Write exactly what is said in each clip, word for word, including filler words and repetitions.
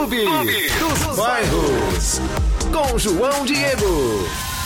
Clube dos Bairros, com João Diego.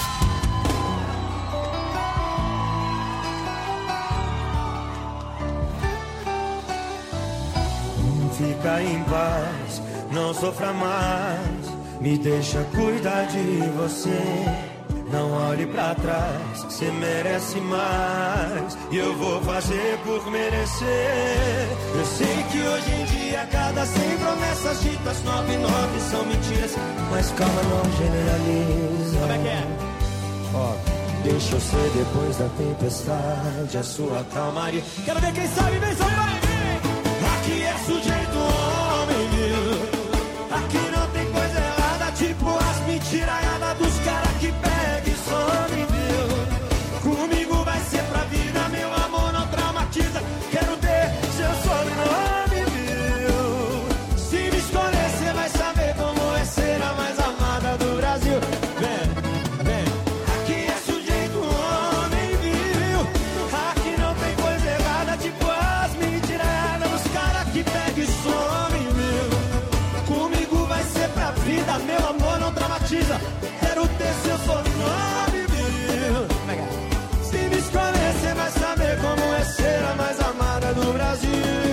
Fica em paz, não sofra mais, me deixa cuidar de você. Não olhe pra trás, você merece mais, e eu vou fazer por merecer. Eu sei que hoje em dia cada cem promessas ditas, nove, nove são mentiras, mas calma, não generaliza. Como é que é? Ó, deixa eu ser depois da tempestade, a sua calmaria. Quero ver quem sabe, vem, sabe, vai! Aqui é sujeito homem, viu? Aqui não tem coisa errada, tipo as mentiraiadas dos caras que pega e some, viu? Comigo vai ser pra vida, meu amor, não traumatiza. Quero ter seu sobrenome, viu? Se me escolher, cê vai saber como é ser a mais amada do Brasil. Vem, vem. Aqui é sujeito homem, viu? Aqui não tem coisa errada, tipo as mentiraiadas dos caras que pega e some, viu? Comigo vai ser pra vida, meu amor, não dramatiza. Quero ter seu sobrenome, viu? Se me escolher, cê vai saber como é ser a mais amada do Brasil.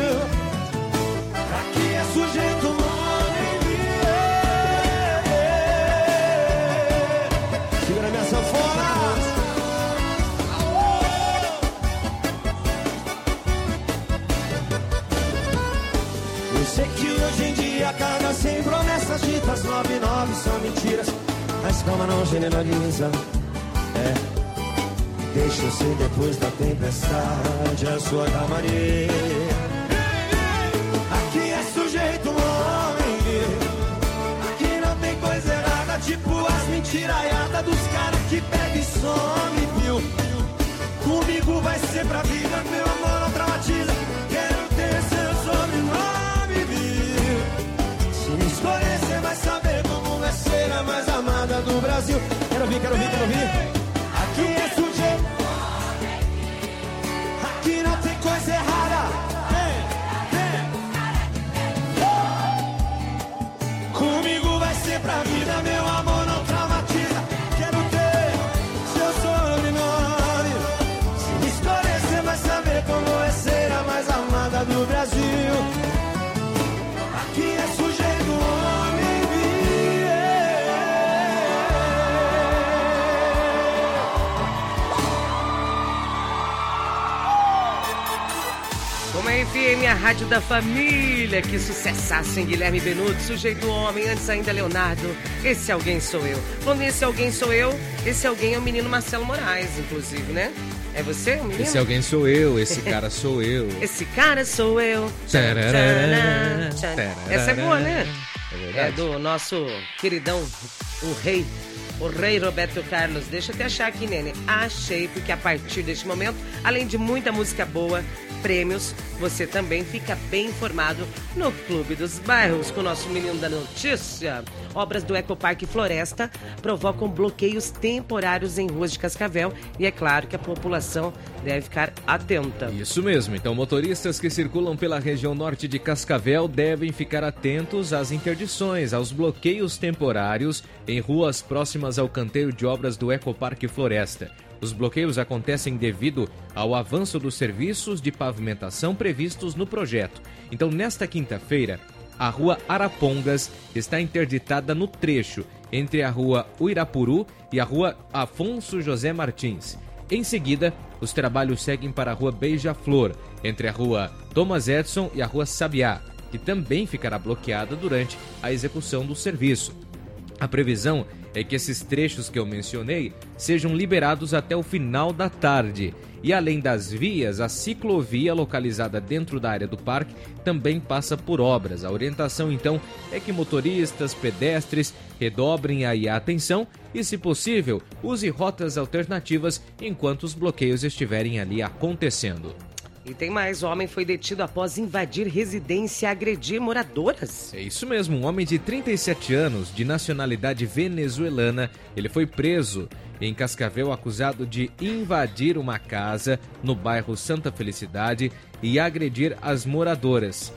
Aqui é sujeito homem, viu? Segura minha sanfona. Eu sei que hoje em dia cada cem promessas ditas, nove, nove são mentiras, mas calma, não generaliza. É, deixa eu ser depois da tempestade, a sua calmaria. Aqui é sujeito homem, aqui não tem coisa errada, tipo as mentiraiadas dos caras que pega e some, viu? Comigo vai ser pra vida, meu amor, não traumatiza. Quero ter seu sobrenome, viu? Se me escolher, cê vai saber como é ser a mais amada do Brasil. Quero ouvir, quero ouvir, quero ouvir. Aqui é sujeito, aqui não tem coisa errada. Hey, hey. Comigo vai ser pra vida, meu amor, não traumatiza. Quero ter seu sobrenome. Se me escolher, cê vai saber como é ser a mais amada do Brasil. Aqui é sujeito homem. Como é F M, a rádio da família, que sucessaço em Guilherme Benuto, sujeito homem, antes ainda Leonardo, esse alguém sou eu. Falando esse alguém sou eu, esse alguém é o menino Marcelo Moraes, inclusive, né? É você, o menino? Esse alguém sou eu, esse cara sou eu. Esse cara sou eu. Tararara, tararara. Essa é boa, né? É verdade. É do nosso queridão, o rei. O rei Roberto Carlos. Deixa eu te achar aqui, Nene. Achei, porque a partir deste momento, além de muita música boa, prêmios, você também fica bem informado no Clube dos Bairros, com o nosso menino da notícia. Obras do Ecoparque Floresta provocam bloqueios temporários em ruas de Cascavel e é claro que a população deve ficar atenta. Isso mesmo, então motoristas que circulam pela região norte de Cascavel devem ficar atentos às interdições, aos bloqueios temporários em ruas próximas ao canteiro de obras do Ecoparque Floresta. Os bloqueios acontecem devido ao avanço dos serviços de pavimentação previstos no projeto. Então, nesta quinta-feira, a rua Arapongas está interditada no trecho entre a rua Uirapuru e a rua Afonso José Martins. Em seguida, os trabalhos seguem para a rua Beija-Flor, entre a rua Thomas Edison e a rua Sabiá, que também ficará bloqueada durante a execução do serviço. A previsão é que esses trechos que eu mencionei sejam liberados até o final da tarde. E além das vias, a ciclovia localizada dentro da área do parque também passa por obras. A orientação, então, é que motoristas, pedestres redobrem aí a atenção e, se possível, use rotas alternativas enquanto os bloqueios estiverem ali acontecendo. E tem mais, o homem foi detido após invadir residência e agredir moradoras. É isso mesmo, um homem de trinta e sete anos, de nacionalidade venezuelana, ele foi preso em Cascavel acusado de invadir uma casa no bairro Santa Felicidade e agredir as moradoras.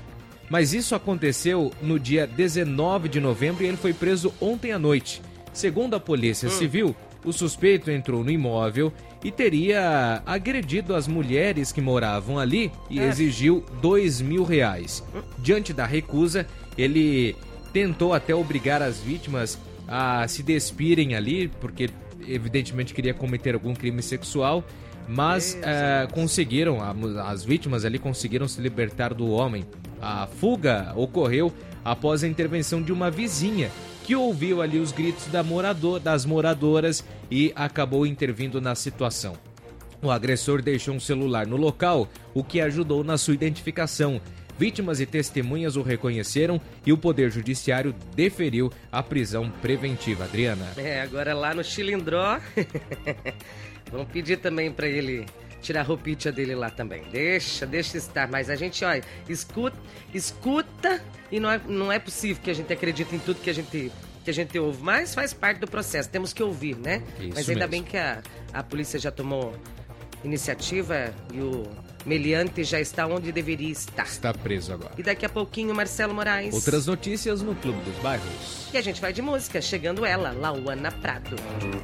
Mas isso aconteceu no dia dezenove de novembro e ele foi preso ontem à noite. Segundo a Polícia Civil, o suspeito entrou no imóvel e teria agredido as mulheres que moravam ali e exigiu dois mil reais. Diante da recusa, ele tentou até obrigar as vítimas a se despirem ali, porque evidentemente queria cometer algum crime sexual, mas uh, conseguiram, as vítimas ali conseguiram se libertar do homem. A fuga ocorreu após a intervenção de uma vizinha que ouviu ali os gritos da morador, das moradoras e acabou intervindo na situação. O agressor deixou um celular no local, o que ajudou na sua identificação. Vítimas e testemunhas o reconheceram e o Poder Judiciário deferiu a prisão preventiva. Adriana. É, agora lá no Chilindró, vamos pedir também para ele tirar a roupinha dele lá também. Deixa, deixa estar. Mas a gente, olha, escuta, escuta e não é, não é possível que a gente acredite em tudo que a gente, que a gente ouve. Mas faz parte do processo, temos que ouvir, né? Isso mas ainda mesmo. bem que a, a polícia já tomou iniciativa e o meliante já está onde deveria estar. Está preso agora. E daqui a pouquinho, Marcelo Moraes. Outras notícias no Clube dos Bairros. E a gente vai de música, chegando ela, Lauana Prado.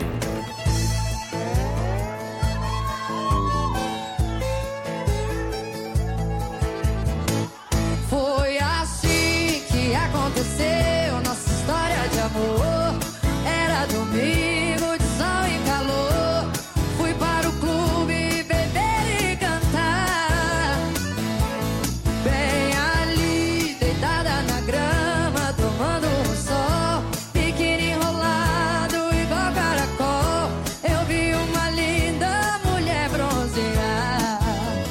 Foi assim que aconteceu nossa história de amor. Era domingo de sol e calor. Fui para o clube beber e cantar. Bem ali, deitada na grama, tomando um sol. Biquíni enrolado igual caracol. Eu vi uma linda mulher bronzear.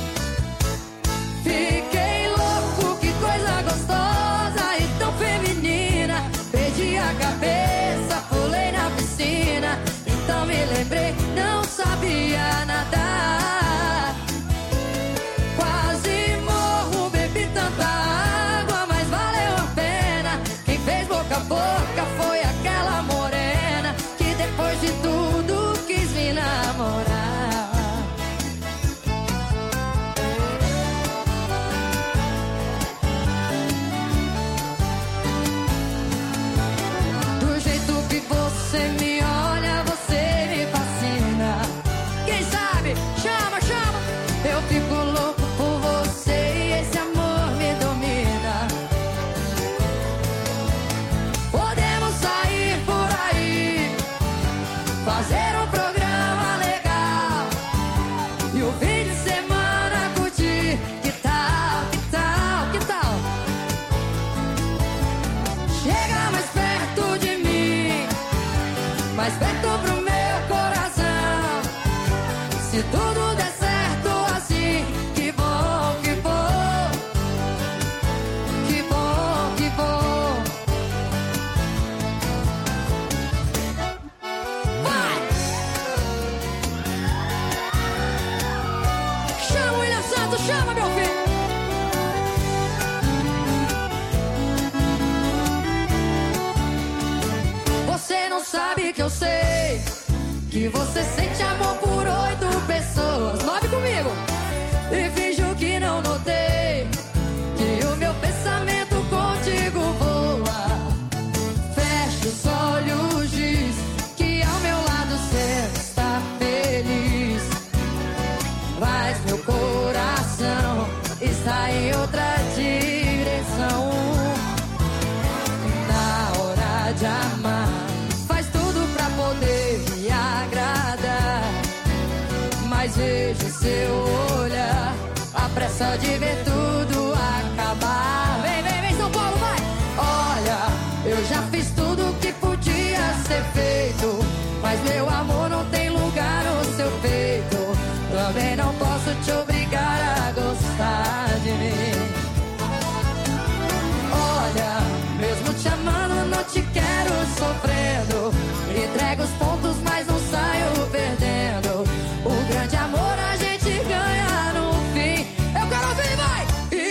Fiquei louco, que coisa gostosa e tão feminina. Perdi a cabeça, pulei na piscina. Então me lembrei, não sabia nadar. Quase morro, bebi tanta água, mas valeu a pena. Quem fez boca a boca foi aquela morena que depois de tudo quis me namorar. Do jeito que você me olha, você me fascina. Quem sabe, chama, chama. Eu fico louco por você e esse amor me domina. Podemos sair por aí, fazer um programa legal e o fim de semana curtir. Que tal, que tal, que tal? Chega mais perto de mim, mais perto pro meu coração. Se tudo der certo assim, que bom, que bom, que bom, que bom. Vai! Chama o William Santos, chama, meu filho! Você não sabe que eu sei que você sente amor por oito pessoas. Nove comigo! E finjo que não notei que o meu pensamento contigo voa. Fecha os olhos, diz que ao meu lado você está feliz. Mas meu coração está em outra direção. Na hora de amar, faz tudo pra poder me agradar. Mas vejo seu olhar, a pressa de ver tudo acabar. Vem, vem, vem, São Paulo, vai! Olha, eu já fiz tudo que podia ser feito, mas meu amor não tem lugar no seu peito. Também não posso te obrigar a gostar de mim. Olha, mesmo te amando, não te quero sofrendo. Entrego os pontos, mas não saio perdendo. O grande amor a gente ganha no fim. Eu quero ouvir, vai! E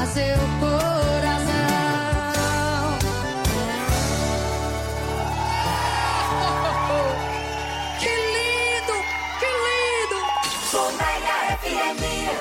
seu coração. Que lindo, que lindo. Colmeia F M.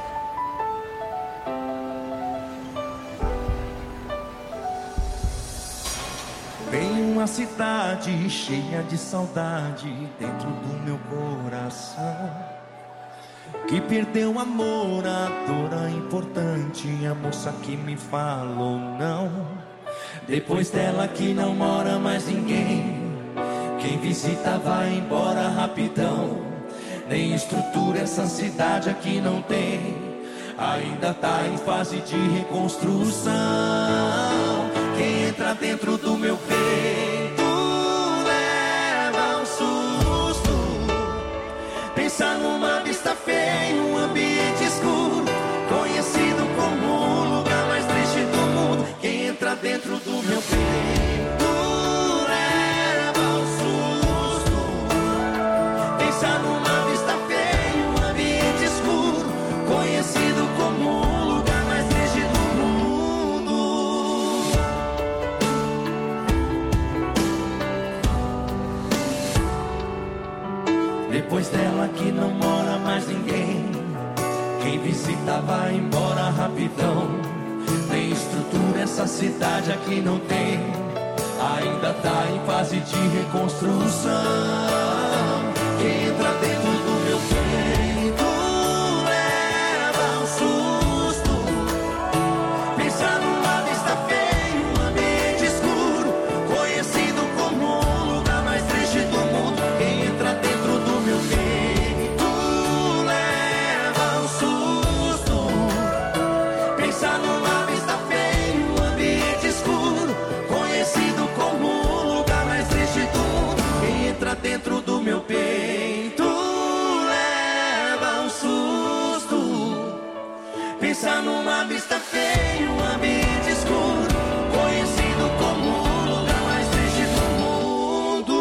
Tem uma cidade cheia de saudade dentro do meu coração, que perdeu amor, a dor importante, a moça que me falou não. Depois dela que não mora mais ninguém, quem visita vai embora rapidão. Nem estrutura essa cidade aqui não tem, ainda tá em fase de reconstrução. Quem entra dentro do meu peito leva um susto, pensa numa vista feia, um ambiente escuro, conhecido como o lugar mais triste do mundo. Quem entra dentro do meu peito leva um susto, pensa numa vista feia, um ambiente escuro, conhecido como o lugar mais triste do mundo. Depois dela que não mora mais ninguém, quem visita vai embora rapidão. Nem estrutura essa cidade aqui não tem, ainda tá em fase de reconstrução. Quem entra dentro do meu peito leva um susto, pensa numa vista feia, um ambiente escuro, conhecido como o lugar mais triste do mundo. Quem entra dentro do meu peito leva um susto, pensa numa vista feia, um ambiente escuro, conhecido como o lugar mais triste do mundo. Quem entra dentro do meu peito leva um susto, pensa numa vista feia, um ambiente escuro, conhecido como o lugar mais triste do mundo.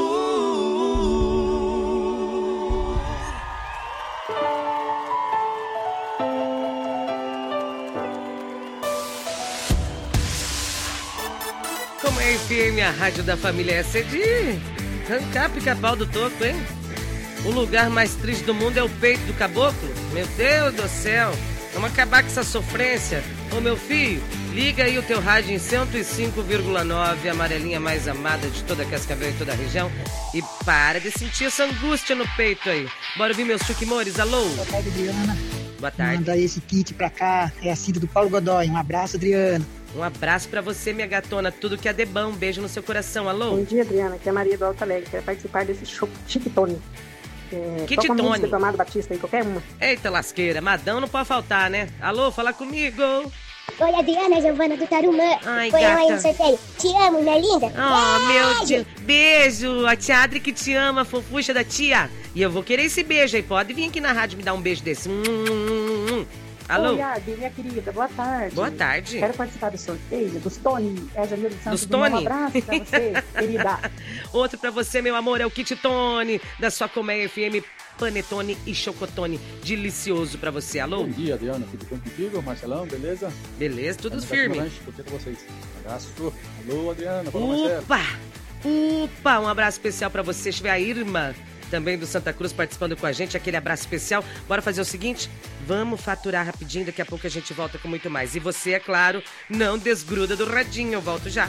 Como é F M, a rádio da família, essa é de arrancar pica-pau do toco, hein? O lugar mais triste do mundo é o peito do caboclo? Meu Deus do céu! Vamos acabar com essa sofrência. Ô meu filho, liga aí o teu rádio em cento e cinco vírgula nove, a amarelinha mais amada de toda Cascavel e toda a região, e para de sentir essa angústia no peito aí. Bora ouvir meus chuquimores, alô? Boa tarde, Adriana. Boa tarde. Manda esse kit pra cá, é a Cida do Paulo Godoy. Um abraço, Adriana. Um abraço pra você, minha gatona, tudo que é de bom. Um beijo no seu coração, alô? Bom dia, Adriana, aqui é a Maria do Alto Alegre, quero participar desse show Chiquitone. É, Que toca a Titone? música do Amado Batista aí, qualquer uma. Eita lasqueira, Madão não pode faltar, né? Alô, fala comigo. Oi, Adriana, Giovana do Tarumã. Ai, Põe gata. aí no sorteio. Te amo, minha linda. Oh, meu Beijo. Deus. Beijo. A tia Adri que te ama, a fofucha da tia. E eu vou querer esse beijo aí. Pode vir aqui na rádio me dar um beijo desse. Hum, hum, hum. Alô? Oi, Adi, minha querida, boa tarde. Boa tarde. Quero participar do sorteio dos Tony. É a Jamila dos Santos. Dos do Mão. Tony? Um abraço pra você, querida. Outro pra você, meu amor, é o Kit Tone, da sua Colmeia F M, panetone e chocotone. Delicioso pra você. Alô? Bom dia, Adriana. Tudo bem contigo? Marcelão, beleza? Beleza, tudo Vamos firme. Lanche, curtindo vocês. Um abraço. Alô, Adriana. Fala, Marcelo. Opa! Opa! Um abraço especial pra você. Deixa eu ver a Irma, também do Santa Cruz, participando com a gente. Aquele abraço especial. Bora fazer o seguinte? Vamos faturar rapidinho. Daqui a pouco a gente volta com muito mais. E você, é claro, não desgruda do radinho. Eu volto já.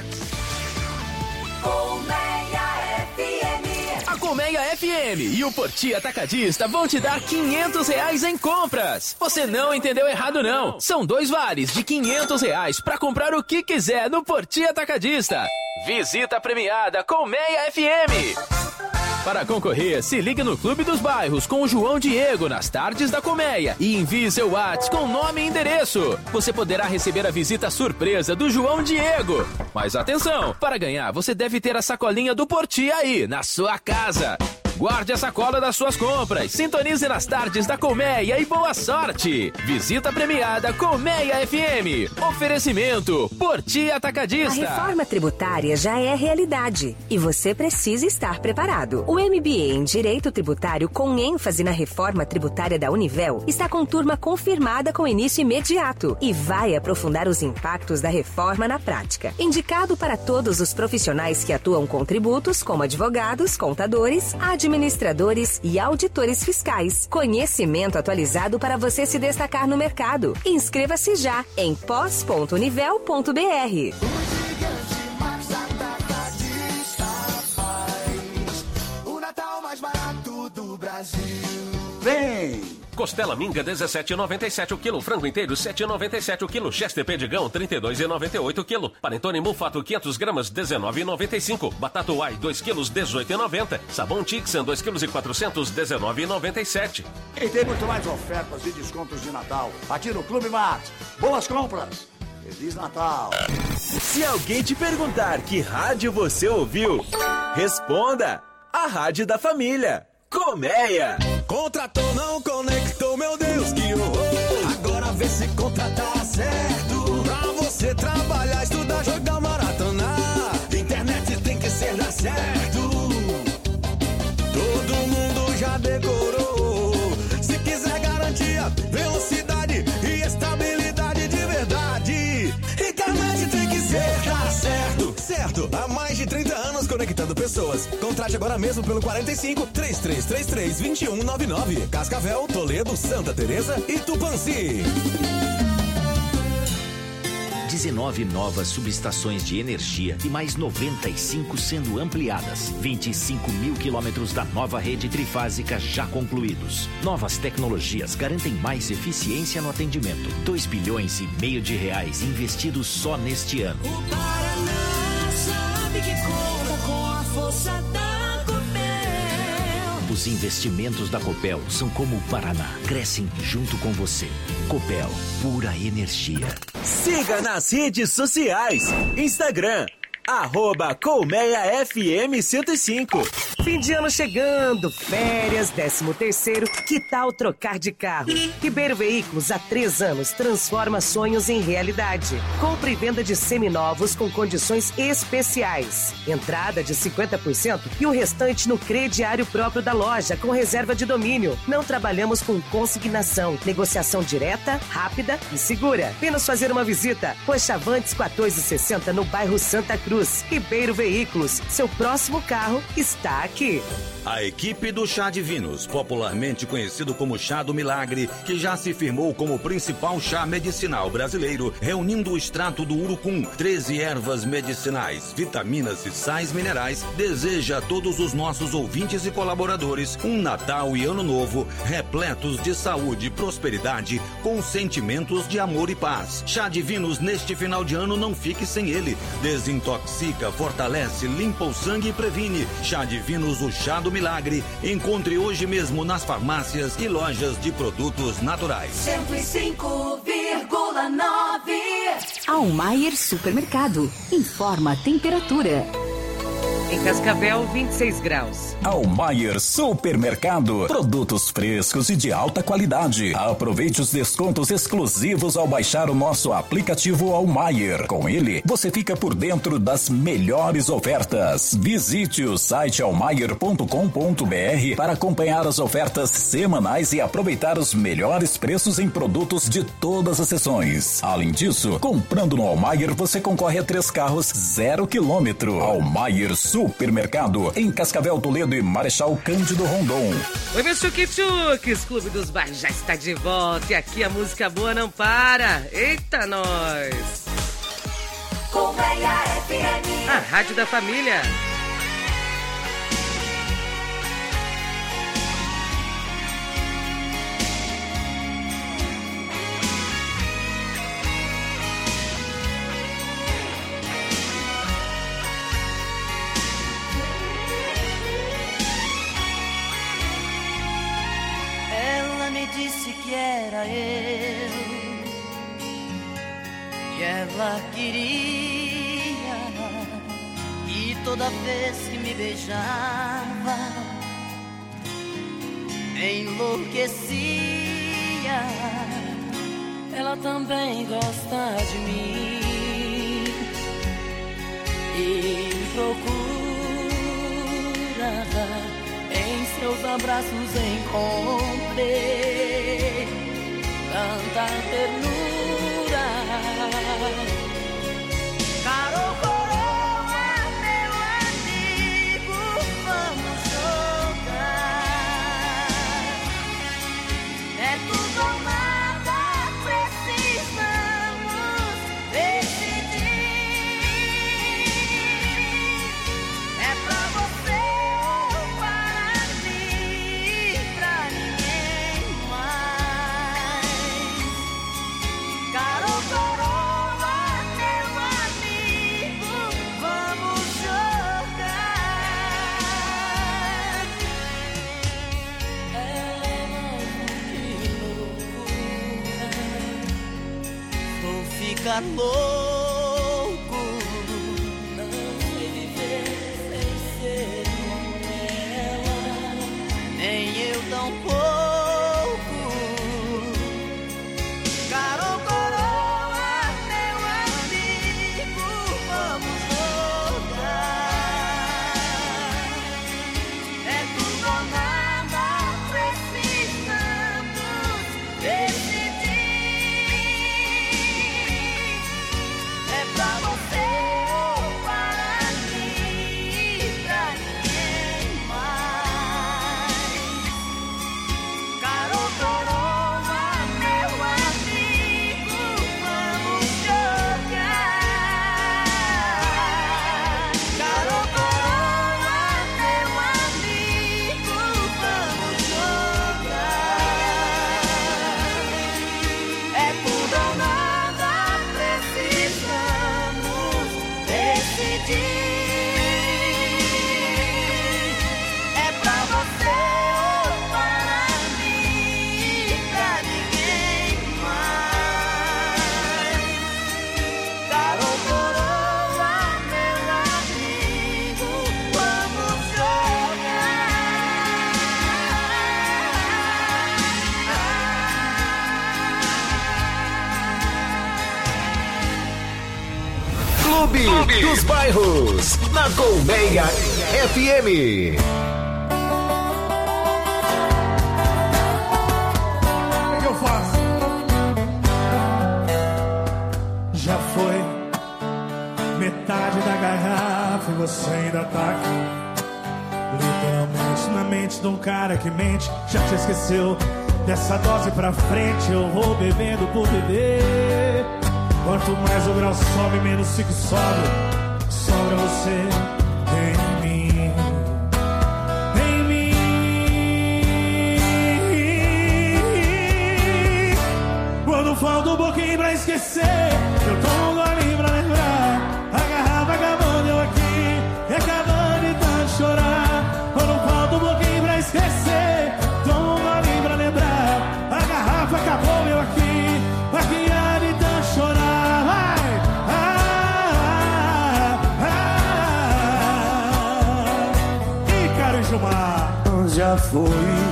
A Colmeia F M e o Porti Atacadista vão te dar quinhentos reais em compras. Você não entendeu errado, não. São dois vales de quinhentos reais para comprar o que quiser no Porti Atacadista. Visita premiada Colmeia F M. Para concorrer, se ligue no Clube dos Bairros com o João Diego nas tardes da Colmeia e envie seu WhatsApp com nome e endereço. Você poderá receber a visita surpresa do João Diego. Mas atenção, para ganhar você deve ter a sacolinha do Porti aí, na sua casa. Guarde a sacola das suas compras. Sintonize nas tardes da Colmeia e boa sorte. Visita premiada Colmeia F M. Oferecimento Porti Atacadista. A reforma tributária já é realidade e você precisa estar preparado. O M B A em Direito Tributário, com ênfase na reforma tributária da Univel, está com turma confirmada com início imediato e vai aprofundar os impactos da reforma na prática. Indicado para todos os profissionais que atuam com tributos, como advogados, contadores, administradores e auditores fiscais. Conhecimento atualizado para você se destacar no mercado. Inscreva-se já em pós ponto univel ponto b r. O Natal mais barato do Brasil. Vem! Costela minga dezessete reais e noventa e sete centavos o quilo, frango inteiro sete reais e noventa e sete centavos o quilo, Chester Pedigão trinta e dois reais e noventa e oito centavos o quilo, panetone mufato quinhentas gramas dezenove reais e noventa e cinco centavos, batata uai dois quilos dezoito reais e noventa centavos, sabão Tixan dois quilos e quatrocentos dezenove reais e noventa e sete centavos. E tem muito mais ofertas e descontos de Natal aqui no Clube Mart. Boas compras! Feliz Natal! Se alguém te perguntar que rádio você ouviu, responda: a Rádio da Família. Colmeia! Contratou, não conectou, meu Deus, que horror! Agora vê se contratar certo. Pra você trabalhar, estudar, jogar, maratonar. Internet tem que ser dar certo. Todo mundo já decorou. Se quiser garantia, velocidade e estabilidade de verdade. Internet tem que ser dar certo. Certo, há mais de trinta anos conectando pessoas. Contrate agora mesmo pelo quarenta e cinco, três três três três, dois um nove nove. Cascavel, Toledo, Santa Teresa e Tupanci. dezenove novas subestações de energia e mais noventa e cinco sendo ampliadas. vinte e cinco mil quilômetros da nova rede trifásica já concluídos. Novas tecnologias garantem mais eficiência no atendimento. dois bilhões e meio de reais investidos só neste ano. O Paraná sabe que conta com a força da Copel. Os investimentos da Copel são como o Paraná, crescem junto com você. Copel, pura energia. Siga nas redes sociais. Instagram, arroba Colmeia F M cento e cinco. Fim de ano chegando, férias, décimo terceiro, que tal trocar de carro? Ribeiro Veículos, há três anos, transforma sonhos em realidade. Compra e venda de seminovos com condições especiais. Entrada de cinquenta por cento e o restante no crediário próprio da loja, com reserva de domínio. Não trabalhamos com consignação, negociação direta, rápida e segura. Vem nos fazer uma visita. Rua Chavantes quatorze sessenta, no bairro Santa Cruz. Ribeiro Veículos, seu próximo carro está aqui. A equipe do Chá Divinos, popularmente conhecido como Chá do Milagre, que já se firmou como o principal chá medicinal brasileiro, reunindo o extrato do urucum, treze ervas medicinais, vitaminas e sais minerais, deseja a todos os nossos ouvintes e colaboradores um Natal e Ano Novo repletos de saúde e prosperidade, com sentimentos de amor e paz. Chá Divinos neste final de ano, não fique sem ele. Desintoxica, fortalece, limpa o sangue e previne. Chá Divinos, o chá do milagre. Encontre hoje mesmo nas farmácias e lojas de produtos naturais. cento e cinco vírgula nove. Almayer Supermercado. Informa a temperatura. Em Cascavel, vinte e seis graus. Almayer Supermercado. Produtos frescos e de alta qualidade. Aproveite os descontos exclusivos ao baixar o nosso aplicativo Almayer. Com ele, você fica por dentro das melhores ofertas. Visite o site almayer ponto com ponto b r para acompanhar as ofertas semanais e aproveitar os melhores preços em produtos de todas as seções. Além disso, comprando no Almayer, você concorre a três carros zero quilômetro. Almayer Supermercado, em Cascavel, Toledo e Marechal Cândido Rondon. Oi, meus chuque-chuques, Clube dos Bairros já está de volta e aqui a música boa não para. Eita, nós! Colmeia F M, a Rádio da Família. disse que era eu, que ela queria, e toda vez que me beijava enlouquecia. Ela também gosta de mim e me procura. Em seus abraços encontrei tanta ternura. Caro coroa, meu amigo, vamos jogar. É tudo ou nada, precisamos decidir. É pra você ou para mim, pra ninguém mais. Caro coroa, meu amigo, vamos jogar. Ela não que loucura, vou ficar louco, não sei viver sem ser com ela, nem eu tão pouco. Caro coroa, meu amigo, vamos jogar. É tudo ou nada, precisamos decidir. É pra você ou para mim, pra ninguém mais. Caro coroa, meu amigo, vamos jogar. Caro coroa, meu amigo, vamos jogar. É tudo ou nada, precisamos decidir. É pra você ou para mim, pra ninguém mais. Caro coroa, meu amigo, vamos Clube, dos Bairros, na Colmeia F M. O que eu faço? Já foi metade da garrafa e você ainda tá aqui. Literalmente na mente de um cara que mente. Já te esqueceu dessa dose pra frente. Eu vou bebendo por beber. Quanto mais o grau sobe, menos fico sóbrio. Sobra você em mim, em mim. Quando falta um pouquinho pra esquecer, eu tomo um golinho pra lembrar. A garrafa acabando, eu aqui, e acabando de tanto chorar. Quando falta um pouquinho pra esquecer, tomo um golinho pra lembrar. A garrafa acabou, eu aqui, aqui há de tanto chorar. Já foi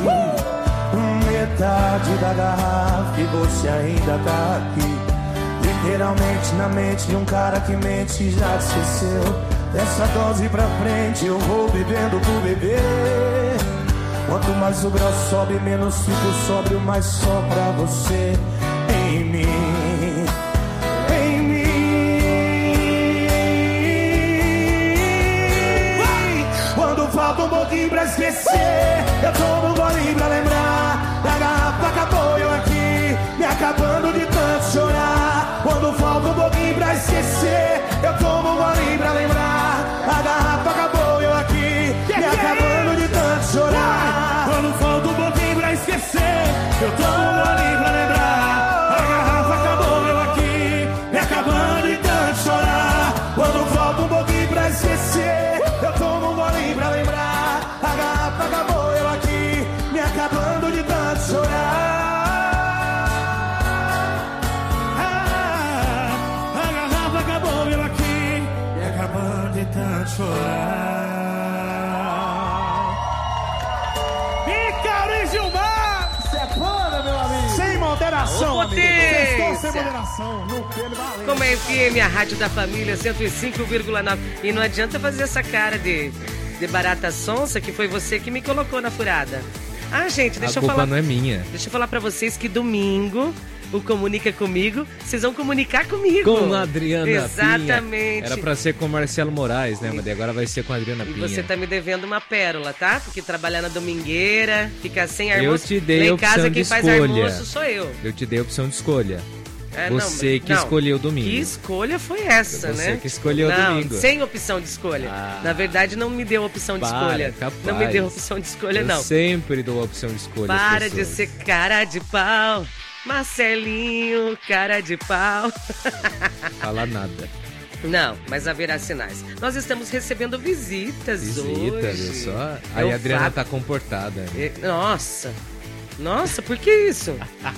metade da garrafa e você ainda tá aqui. Literalmente na mente de um cara que mente. Já te esqueceu dessa dose pra frente. Eu vou bebendo por beber. Quanto mais o grau sobe, menos fico sóbrio. Mas só pra você em mim, em mim. Quando falta um pouquinho pra esquecer, eu tomo um golinho pra lembrar. A garrafa acabou, eu aqui, me acabando de tanto chorar. Quando falta um pouquinho pra esquecer, eu tomo um golinho pra lembrar. A garrafa acabou, eu aqui, me acabando de tanto chorar. Quando falta um pouquinho pra esquecer, eu tomo um golinho pra lembrar. A garrafa acabou, eu aqui, me acabando de tanto chorar. Quando falta um pouquinho pra esquecer, eu tomo um golinho pra lembrar. A garrafa acabou, eu aqui, me acabando de tanto chorar. Ah, a garrafa acabou, eu aqui, me acabando de tanto chorar. Ícaro e Gilmar! Ô, potência! Como é F M, a rádio da família, cento e cinco vírgula nove. E não adianta fazer essa cara de, de barata sonsa, que foi você que me colocou na furada. Ah, gente, deixa a eu culpa falar... não é minha. Deixa eu falar pra vocês que domingo... O Comunica Comigo, vocês vão comunicar comigo. Com a Adriana Exatamente. Pinha. Era pra ser com o Marcelo Moraes, né? Mas agora vai ser com a Adriana E Pinha. você tá me devendo uma pérola, tá? Porque trabalhar na domingueira, ficar sem almoço. Eu te dei Lá a em opção casa de quem faz escolha. almoço sou eu. Eu te dei a opção de escolha. É, você não, que não. escolheu domingo. Que escolha foi essa, você né? que escolheu não, domingo. Sem opção de escolha. Ah. Na verdade, não me deu opção de Para, escolha. capaz. Não me deu opção de escolha, eu não. Eu sempre dou a opção de escolha. Para de ser cara de pau. Marcelinho, cara de pau. Falar nada. Não, mas haverá sinais. Nós estamos recebendo visitas, visitas hoje. Visitas, só. Aí a Adriana Fábio... tá comportada. Nossa. Nossa, por que isso?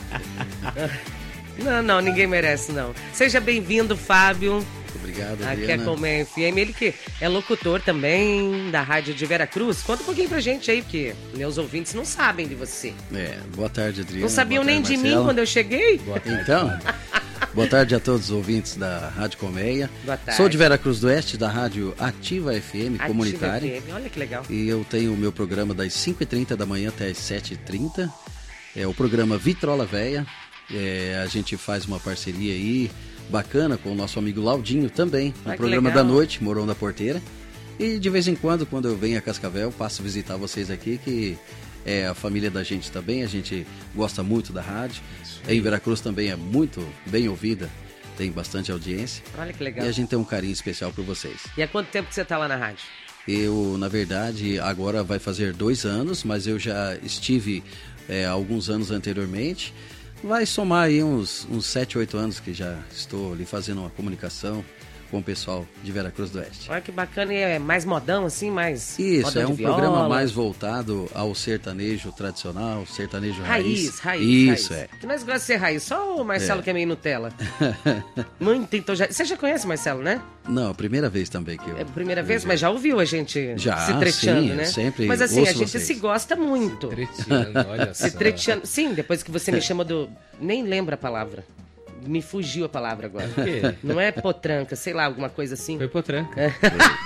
Não, não, ninguém merece, não. Seja bem-vindo, Fábio. Obrigado, Adriana. Aqui é Colmeia F M. Ele que é locutor também da rádio de Veracruz. Conta um pouquinho pra gente aí, porque meus ouvintes não sabem de você. É, boa tarde, Adriana. Não sabiam boa nem tarde, de Marcelo. mim quando eu cheguei? Boa tarde. Então, boa tarde a todos os ouvintes da Rádio Colmeia. Boa tarde. Sou de Veracruz do Oeste, da rádio Ativa F M, Ativa comunitária. F M. Olha que legal. E eu tenho o meu programa das cinco e trinta da manhã até as sete e trinta. É o programa Vitrola Véia. É, a gente faz uma parceria aí bacana com o nosso amigo Laudinho também, no Ai, programa legal. da noite, Morão da Porteira. E de vez em quando, quando eu venho a Cascavel, passo a visitar vocês aqui, que é a família da gente também, a gente gosta muito da rádio. Em Veracruz também é muito bem ouvida, tem bastante audiência. Olha que legal. E a gente tem um carinho especial por vocês. E há quanto tempo que você tá lá na rádio? Eu, na verdade, agora vai fazer dois anos, mas eu já estive é, alguns anos anteriormente. Vai somar aí uns, uns sete, oito anos que já estou ali fazendo uma comunicação com o pessoal de Veracruz do Oeste. Olha que bacana, e é mais modão assim, mais Isso, modão é de um viola. programa mais voltado ao sertanejo tradicional, sertanejo Raiz, raiz. raiz. Isso, raiz. Que nós gostamos de ser raiz, só o Marcelo É. que é meio Nutella. Muito, então já... Você já conhece o Marcelo, né? Não, primeira vez também que eu... É a primeira vez, mas já ouviu a gente Já, se treteando, sim, né? sempre Mas assim, a ouço gente vocês. se gosta muito. Se treteando, olha Se só. treteando. Sim, depois que você me chama do... Nem lembra a palavra. Me fugiu a palavra agora. O quê? Não é potranca, sei lá, alguma coisa assim. Foi potranca. É.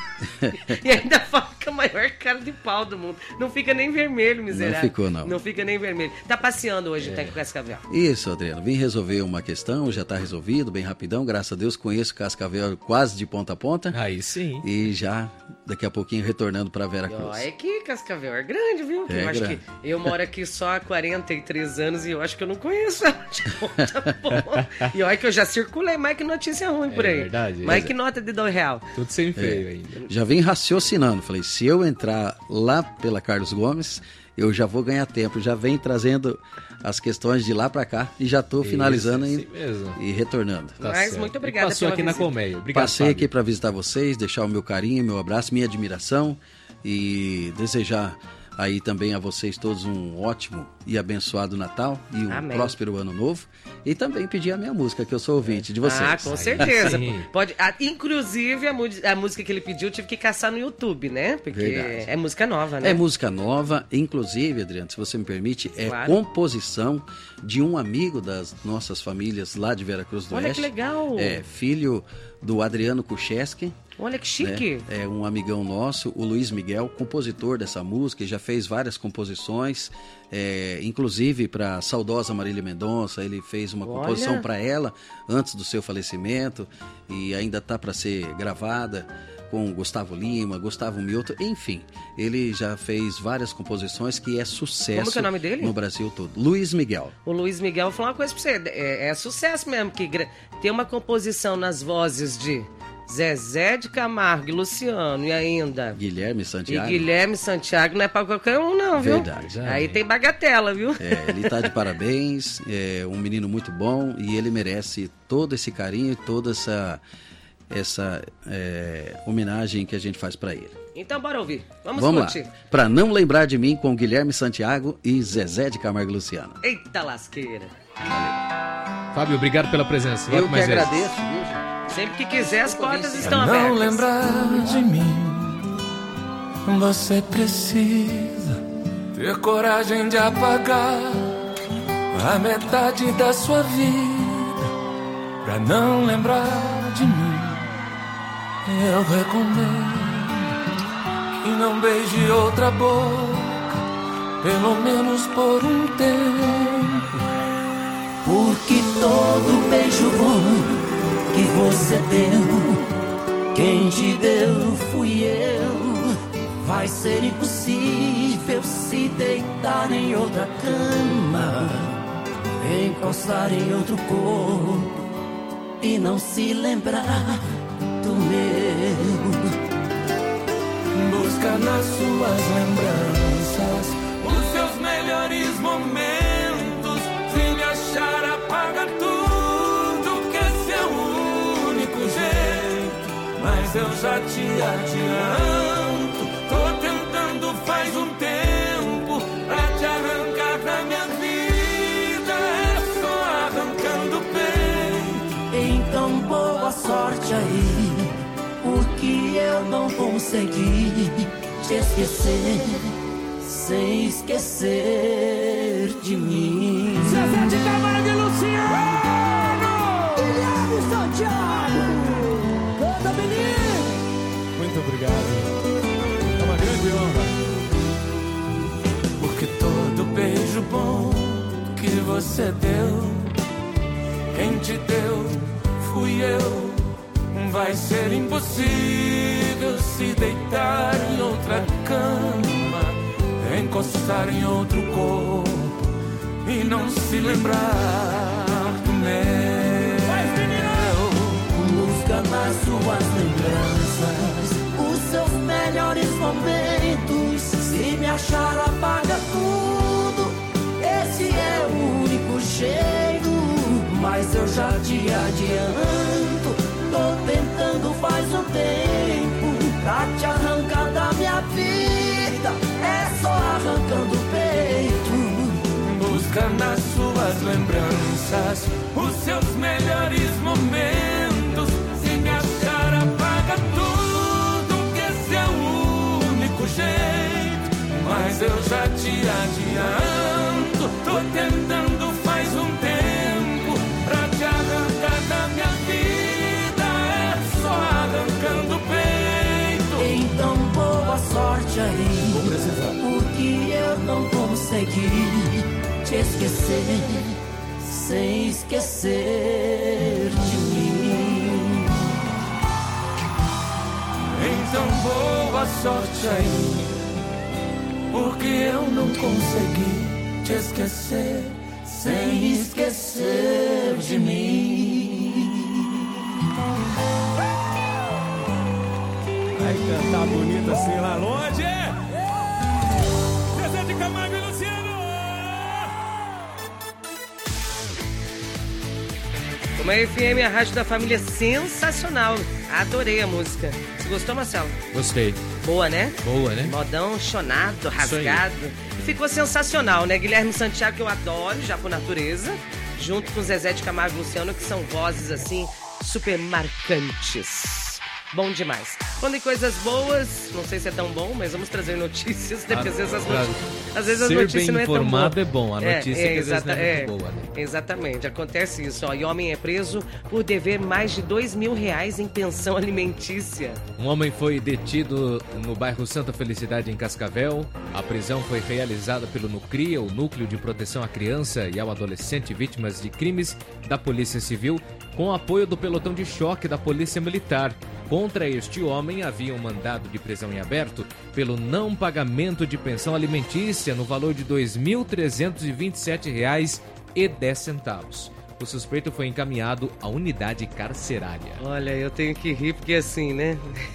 E ainda fica a maior cara de pau do mundo. Não fica nem vermelho, miserável. Não ficou, não. Não fica nem vermelho. Tá passeando hoje, É. tá com Cascavel. Isso, Adriano. Vim resolver uma questão, já está resolvido, bem rapidão. Graças a Deus, conheço Cascavel quase de ponta a ponta. Aí sim. E já, daqui a pouquinho, retornando para Ó, Veracruz. é que Cascavel é grande, viu? É eu acho grande. que eu moro aqui só há quarenta e três anos e eu acho que eu não conheço ela de ponta a ponta. E olha que eu já circulei mais que notícia ruim por É aí. verdade. Mais É. que nota de dois real. Tudo sem freio É. ainda. Já vim raciocinando. Falei, se eu entrar lá pela Carlos Gomes, eu já vou ganhar tempo. Já vem trazendo as questões de lá para cá e já estou Isso, finalizando assim e, mesmo. e retornando. Tá Mas certo. Muito obrigada E passou pela aqui na visita. Colmeia. Obrigado, Passei Fábio. aqui para visitar vocês, deixar o meu carinho, meu abraço, minha admiração e desejar aí também a vocês todos um ótimo e abençoado Natal e um Amém. próspero ano novo. E também pedir a minha música, que eu sou ouvinte de vocês. Ah, com certeza. Sim. Pode, ah, inclusive, a, mu- a música que ele pediu, eu tive que caçar no YouTube, né? Porque Verdade. é música nova, né? É música nova, inclusive, Adriano, se você me permite, é Claro. composição de um amigo das nossas famílias lá de Veracruz do Olha Oeste. que legal. É, filho do Adriano Kucheski. Olha que chique. Né? É um amigão nosso, o Luiz Miguel, compositor dessa música, e já fez várias composições, é, inclusive para a saudosa Marília Mendonça. Ele fez uma Olha. composição para ela antes do seu falecimento e ainda está para ser gravada com Gustavo Lima, Gustavo Milton, enfim. Ele já fez várias composições que é sucesso Como que é o nome dele? no Brasil todo. Luiz Miguel. O Luiz Miguel vou falar uma coisa pra você. É, é sucesso mesmo, que gra- tem uma composição nas vozes de Zezé de Camargo e Luciano e ainda... Guilherme Santiago. E Guilherme Santiago não é pra qualquer um, não, viu? Verdade. Aí tem bagatela, viu? É, ele tá de parabéns, é um menino muito bom e ele merece todo esse carinho e toda essa, essa é, homenagem que a gente faz para ele. Então bora ouvir. Vamos, Vamos curtir. lá. Para não lembrar de mim com Guilherme Santiago e Zezé de Camargo e Luciano. Eita lasqueira. Fábio, obrigado pela presença. Eu Volte que mais vezes. agradeço, viu, gente? Sempre que quiser, as portas estão Não abertas. lembrar de mim, você precisa ter coragem de apagar a metade da sua vida pra não lembrar de mim. Eu recomendo que não beije outra boca, pelo menos por um tempo. Porque todo beijo bom que você deu, quem te deu fui eu. Vai ser impossível se deitar em outra cama, encostar em outro corpo e não se lembrar do meu. Busca nas suas lembranças os seus melhores momentos. Se me achar, apaga tudo, que esse é o único jeito. Mas eu já te adianto, tô tentando faz um tempo pra te arrancar da minha vida. É só arrancando o peito. Então boa sorte aí, porque eu não consegui te esquecer sem esquecer de mim. Zezé de Camargo e Luciano! Guilherme Santiago! Canta, menino! Muito obrigado. É uma grande honra. Porque todo beijo bom que você deu, quem te deu fui eu. Vai ser impossível se deitar em outra cama, encostar em outro corpo e não se lembrar do meu. Busca nas suas lembranças os seus melhores momentos. Se me achar, apaga tudo, esse é o único jeito. Mas eu já te adianto, tô tentando faz um tempo pra te arrancar da minha vida. É só arrancando o peito. Busca nas suas lembranças os seus melhores momentos. Se me achar, apaga tudo, que esse é o único jeito. Mas eu já te adianto, tô tentando faz um tempo pra te arrancar da minha vida. É só arrancando o peito. Então boa sorte aí, vou precisar, porque eu não consegui te esquecer sem esquecer de mim. Então boa sorte aí, porque eu não consegui te esquecer sem esquecer de mim. Vai cantar bonito assim lá longe. Zezé de Camargo e Luciano. Uma F M, a rádio da família, sensacional. Adorei a música. Você gostou, Marcelo? Gostei. Boa, né? Boa, né? Modão chonado, rasgado. E ficou sensacional, né? Guilherme Santiago, que eu adoro, já por natureza. Junto com Zezé de Camargo e Luciano, que são vozes, assim, super marcantes. Bom demais. Falando em coisas boas, não sei se é tão bom, mas vamos trazer notícias. Porque às vezes as notícias, às vezes as notícias não é tão boa. Ser bem informado é bom, a notícia é, é, que às vezes não é muito boa, né? Exatamente, acontece isso. Ó. E homem é preso por dever mais de dois mil reais em pensão alimentícia. Um homem foi detido no bairro Santa Felicidade, em Cascavel. A prisão foi realizada pelo NUCRIA, o Núcleo de Proteção à Criança e ao Adolescente Vítimas de Crimes da Polícia Civil, com apoio do pelotão de choque da Polícia Militar. Contra este homem havia um mandado de prisão em aberto pelo não pagamento de pensão alimentícia no valor de dois mil trezentos e vinte e sete reais e dez centavos. O suspeito foi encaminhado à unidade carcerária. Olha, eu tenho que rir porque assim, né?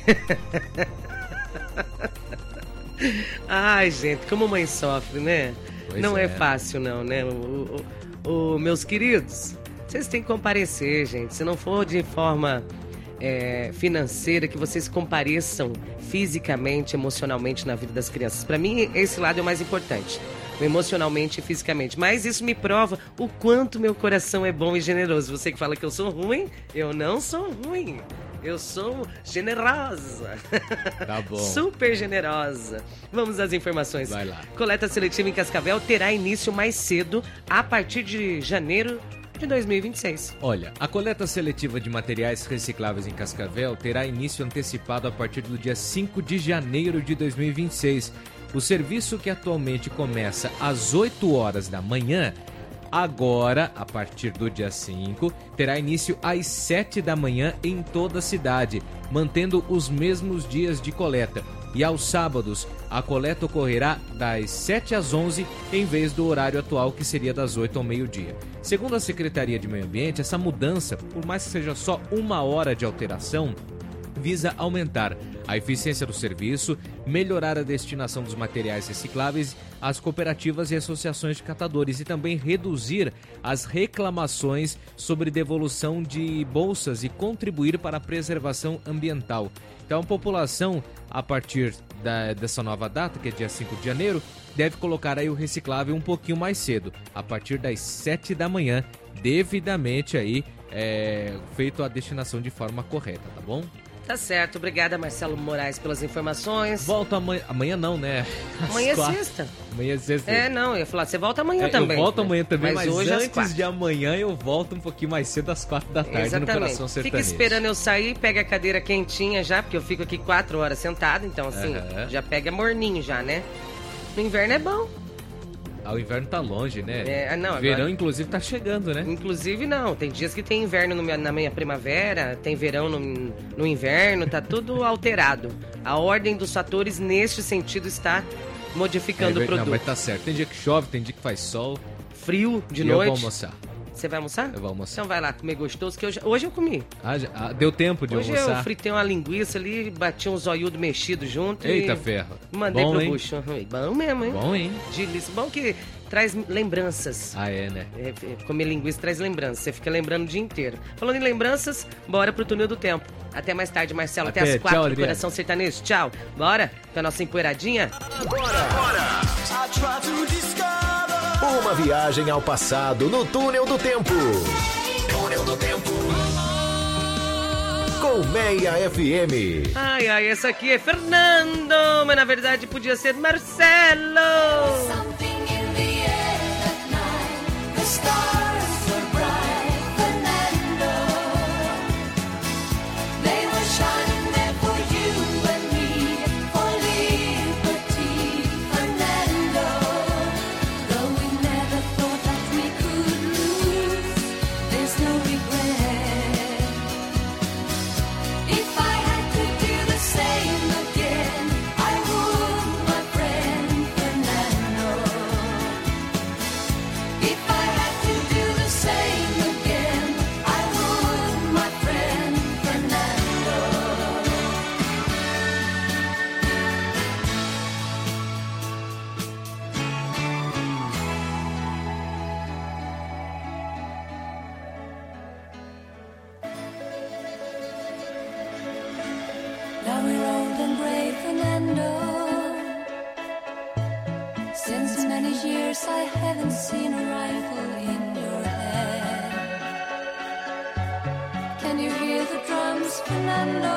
Ai, gente, como mãe sofre, né? Pois não é. é fácil não, né? O, o, o, meus queridos, vocês têm que comparecer, gente. Se não for de forma... É, financeira, que vocês compareçam fisicamente, emocionalmente na vida das crianças. Para mim, esse lado é o mais importante, emocionalmente e fisicamente. Mas isso me prova o quanto meu coração é bom e generoso. Você que fala que eu sou ruim, eu não sou ruim. Eu sou generosa. Tá bom. Super generosa. Vamos às informações. Vai lá. Coleta seletiva em Cascavel terá início mais cedo, a partir de janeiro de dois mil e vinte e seis. Olha, a coleta seletiva de materiais recicláveis em Cascavel terá início antecipado a partir do dia cinco de janeiro de dois mil e vinte e seis. O serviço, que atualmente começa às oito horas da manhã, agora, a partir do dia cinco, terá início às sete da manhã em toda a cidade, mantendo os mesmos dias de coleta. E aos sábados, a coleta ocorrerá das sete às onze, em vez do horário atual, que seria das oito ao meio-dia. Segundo a Secretaria de Meio Ambiente, essa mudança, por mais que seja só uma hora de alteração, visa aumentar a eficiência do serviço, melhorar a destinação dos materiais recicláveis às cooperativas e associações de catadores e também reduzir as reclamações sobre devolução de bolsas e contribuir para a preservação ambiental. Então, a população, a partir da, dessa nova data, que é dia cinco de janeiro, deve colocar aí o reciclável um pouquinho mais cedo, a partir das sete da manhã, devidamente aí é, feito a destinação de forma correta, tá bom? Tá certo, obrigada Marcelo Moraes pelas informações. Volta amanhã, amanhã não, né? Às amanhã é quatro. sexta. Amanhã é sexta. É, não, eu ia falar, você volta amanhã é, também. Eu volto amanhã também, mas, mas hoje antes de amanhã eu volto um pouquinho mais cedo, às quatro da tarde. Exatamente. No Coração Sertanejo. Fica esperando eu sair, pega a cadeira quentinha já, porque eu fico aqui quatro horas sentado, então assim, uhum. já pega morninho já, né? No inverno é bom. Ah, o inverno tá longe, né? É, não, Verão, agora... inclusive, tá chegando, né? Inclusive, não. Tem dias que tem inverno no minha, na minha primavera, tem verão no, no inverno, tá tudo alterado. A ordem dos fatores, neste sentido, está modificando é, o produto. Não, mas tá certo. Tem dia que chove, tem dia que faz sol. Frio de e noite. eu vou almoçar. Você vai almoçar? Eu vou almoçar. Então vai lá comer gostoso, que eu já, hoje eu comi. Ah, já, ah, deu tempo de hoje almoçar? Hoje eu fritei uma linguiça ali, bati um zoiudo mexido junto. Eita e ferro. Mandei bom, pro hein? bucho. Bom mesmo, hein? Bom, hein? Delícia. Bom que traz lembranças. Ah, é, né? É, comer linguiça traz lembranças. Você fica lembrando o dia inteiro. Falando em lembranças, bora pro túnel do tempo. Até mais tarde, Marcelo. Até, Até as quatro do Coração Sertanejo. Tchau. Bora pra nossa empoeiradinha? Agora! Bora! Uma viagem ao passado no túnel do tempo. Túnel do tempo. Colmeia F M. Ai, ai, essa aqui é Fernando, mas na verdade podia ser Marcelo. I haven't seen a rifle in your hand. Can you hear the drums, Fernando?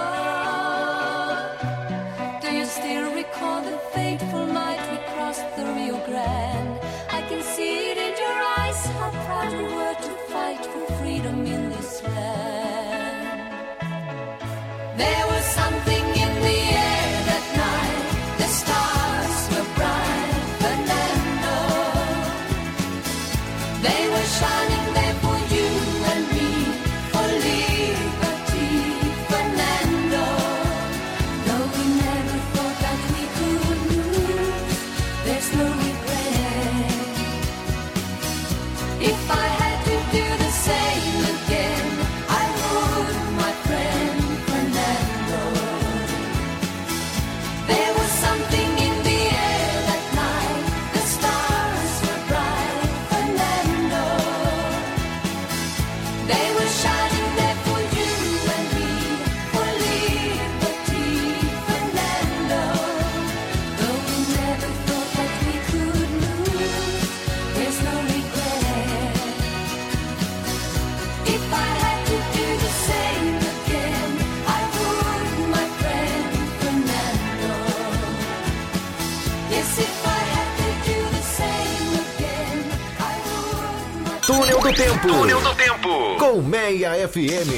Do you still recall the fateful night we crossed the Rio Grande? I can see it in your eyes, how proud we were to fight for freedom in this land. There was something in the air that night, the stars were bright. They were shining there for you and me, for liberty, Fernando. Though we never thought that we could lose, there's no regret. If I had to do the same again, I would, my friend Fernando. do Tempo. Túnel do Tempo. Colmeia F M.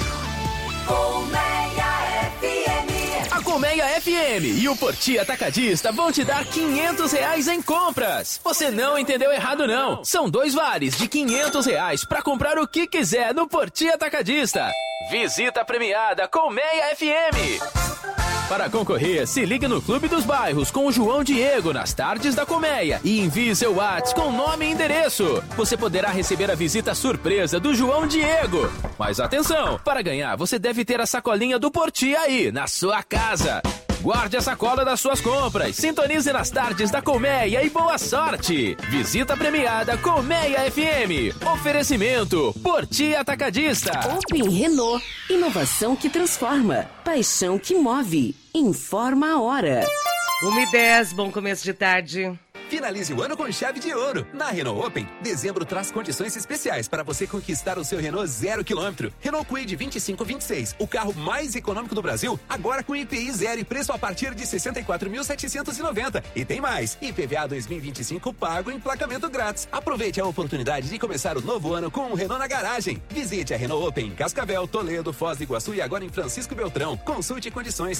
Colmeia F M. A Colmeia F M e o Porti Atacadista vão te dar quinhentos reais em compras. Você não entendeu errado não. São dois vales de quinhentos reais para comprar o que quiser no Porti Atacadista. Visita premiada Colmeia F M. Para concorrer, se ligue no Clube dos Bairros com o João Diego nas tardes da Colmeia e envie seu WhatsApp com nome e endereço. Você poderá receber a visita surpresa do João Diego. Mas atenção, para ganhar você deve ter a sacolinha do Porti aí, na sua casa. Guarde a sacola das suas compras, sintonize nas tardes da Colmeia e boa sorte! Visita premiada Colmeia F M. Oferecimento Porti Atacadista. Open Renault. Inovação que transforma. Paixão que move. Informa a hora. uma e dez, bom começo de tarde. Finalize o ano com chave de ouro. Na Renault Open, dezembro traz condições especiais para você conquistar o seu Renault zero quilômetro. Renault Kwid vinte e cinco vinte e seis, o carro mais econômico do Brasil, agora com I P I zero e preço a partir de sessenta e quatro mil setecentos e noventa. E tem mais, I P V A dois mil e vinte e cinco pago e emplacamento grátis. Aproveite a oportunidade de começar o novo ano com um Renault na garagem. Visite a Renault Open em Cascavel, Toledo, Foz do Iguaçu e agora em Francisco Beltrão. Consulte condições.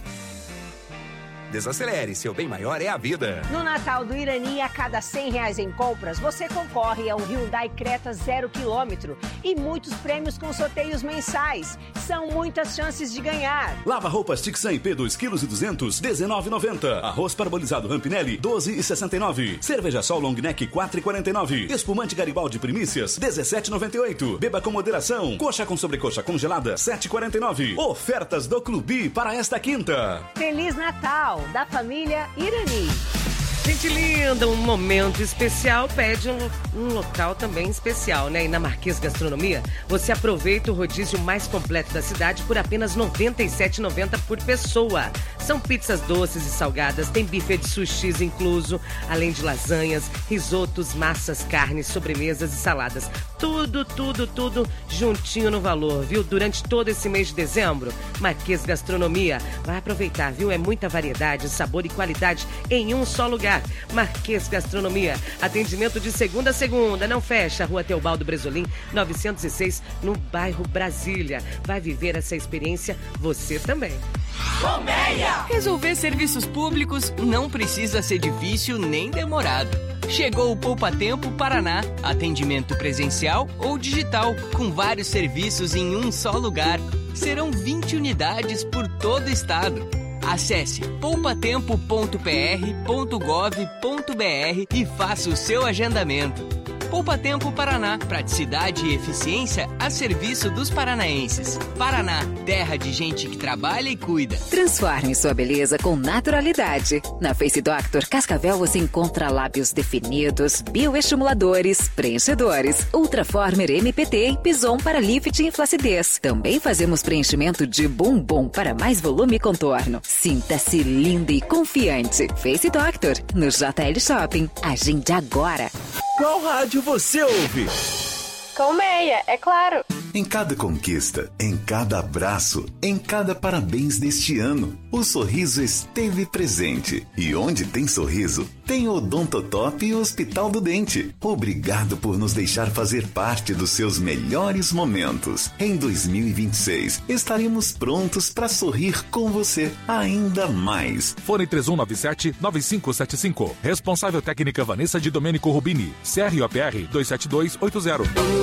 Desacelere, seu bem maior é a vida. No Natal do Irani, a cada cem reais em compras, você concorre a um Hyundai Creta zero quilômetro e muitos prêmios com sorteios mensais. São muitas chances de ganhar. Lava roupas Tixan I P dois quilos e duzentos, dezenove e noventa. Arroz parbolizado Rampinelli, doze e sessenta e nove. Cerveja Sol Long Neck, quatro e quarenta e nove. Espumante Garibaldi Primícias, dezessete e noventa e oito. Beba com moderação. Coxa com sobrecoxa congelada, sete e quarenta e nove. Ofertas do Clube para esta quinta. Feliz Natal da família Irani. Gente linda, um momento especial pede um, um local também especial, né? E na Marquês Gastronomia, você aproveita o rodízio mais completo da cidade por apenas noventa e sete reais e noventa centavos por pessoa. São pizzas doces e salgadas, tem buffet de sushis incluso, além de lasanhas, risotos, massas, carnes, sobremesas e saladas. Tudo, tudo, tudo juntinho no valor, viu? Durante todo esse mês de dezembro, Marquês Gastronomia. Vai aproveitar, viu? É muita variedade, sabor e qualidade em um só lugar. Marquês Gastronomia, atendimento de segunda a segunda, não fecha, Rua Teobaldo Bresolim, novecentos e seis, no bairro Brasília. Vai viver essa experiência você também. Colmeia! Resolver serviços públicos não precisa ser difícil nem demorado. Chegou o Poupa Tempo Paraná, atendimento presencial ou digital, com vários serviços em um só lugar. Serão vinte unidades por todo o estado. Acesse poupa tempo ponto p r ponto gov ponto b r e faça o seu agendamento. Poupa Tempo Paraná, praticidade e eficiência a serviço dos paranaenses. Paraná, terra de gente que trabalha e cuida. Transforme sua beleza com naturalidade. Na Face Doctor Cascavel você encontra lábios definidos, bioestimuladores, preenchedores, Ultraformer M P T e Pison para lifting e flacidez. Também fazemos preenchimento de bumbum para mais volume e contorno. Sinta-se linda e confiante. Face Doctor, no J L Shopping. Agende agora. Qual rádio você ouve? Colmeia, é claro. Em cada conquista, em cada abraço, em cada parabéns deste ano, o sorriso esteve presente. E onde tem sorriso, tem Odontotop e Hospital do Dente. Obrigado por nos deixar fazer parte dos seus melhores momentos. Em dois mil e vinte e seis, estaremos prontos para sorrir com você ainda mais. Fone três um nove sete, nove cinco sete cinco. Responsável técnica Vanessa de Domênico Rubini. C R O P R dois sete dois oito zero.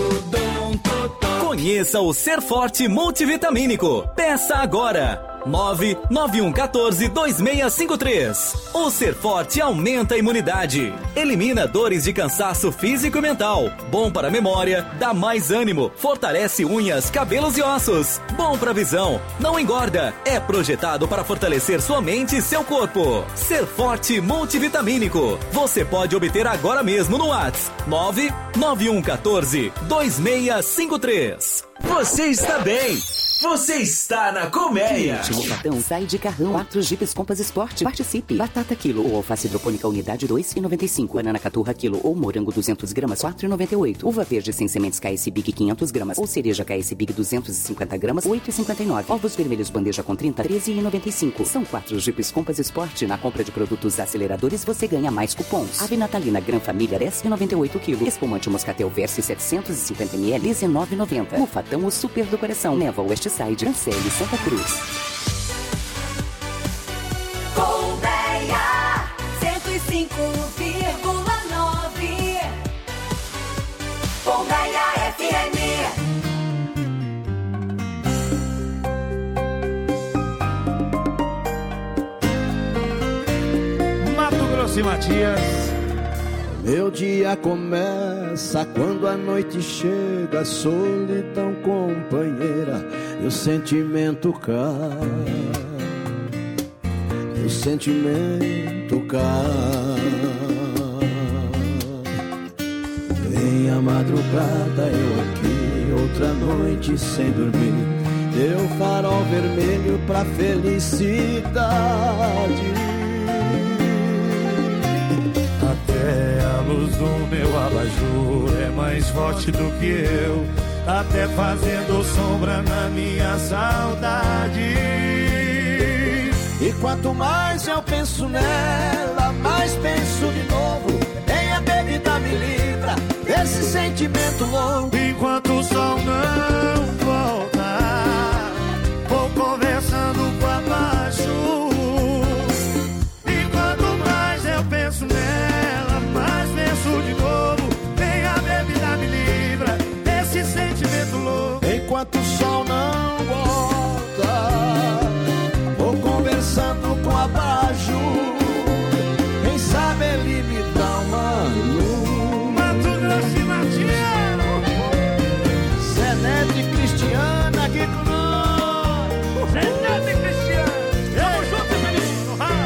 Conheça o Ser Forte Multivitamínico. Peça agora. nove nove um um quatro dois seis cinco três. O Ser Forte aumenta a imunidade, elimina dores de cansaço físico e mental, bom para a memória, dá mais ânimo, fortalece unhas, cabelos e ossos, bom para a visão, não engorda, é projetado para fortalecer sua mente e seu corpo. Ser Forte Multivitamínico. Você pode obter agora mesmo no WhatsApp nove nove um um quatro dois seis cinco três. Você está bem. Você está na Colmeia. Último fatão, sai de carrão. Quatro Jeeps Compass Sport. Participe. Batata quilo ou alface hidropônica unidade dois e noventa e cinco. Banana caturra quilo ou morango duzentos gramas quatro e noventa e oito. Uva verde sem sementes K S Big quinhentos gramas ou cereja K S Big duzentos e cinquenta gramas oito e cinquenta e nove. Ovos vermelhos bandeja com trinta treze e noventa e cinco. São quatro Jeeps Compass Sport. Na compra de produtos aceleradores você ganha mais cupons. Ave natalina Gran Família dez e noventa e oito quilo. Espumante Moscatel Verse setecentos e cinquenta mililitros dezenove e noventa. Mufatão o super do coração. Neva Westside, Cancele, Santa Cruz. Colmeia cento e cinco vírgula nove. Colmeia F M. Mato Grosso e Matias. Meu dia começa quando a noite chega, a solidão companheira e o sentimento cai, e o sentimento cai. Vem a madrugada, eu aqui, outra noite sem dormir, deu farol vermelho pra felicidade. Até a luz do meu abajur é mais forte do que eu, até fazendo sombra na minha saudade. E quanto mais eu penso nela, mais penso de novo. Nem a bebida me livra desse sentimento louco. Enquanto o sol não volta, vou conversando com abaixo. E quanto mais eu penso nela, mais penso de novo. Nem a bebida me livra desse sentimento louco. Enquanto o sol não volta, vou conversando com abaixo. Quem sabe ele me dá uma luz. Mato Grosso e Matias, Zé Neto e Cristiana aqui com nós. Zé Neto e Cristiana, tamo junto, menino.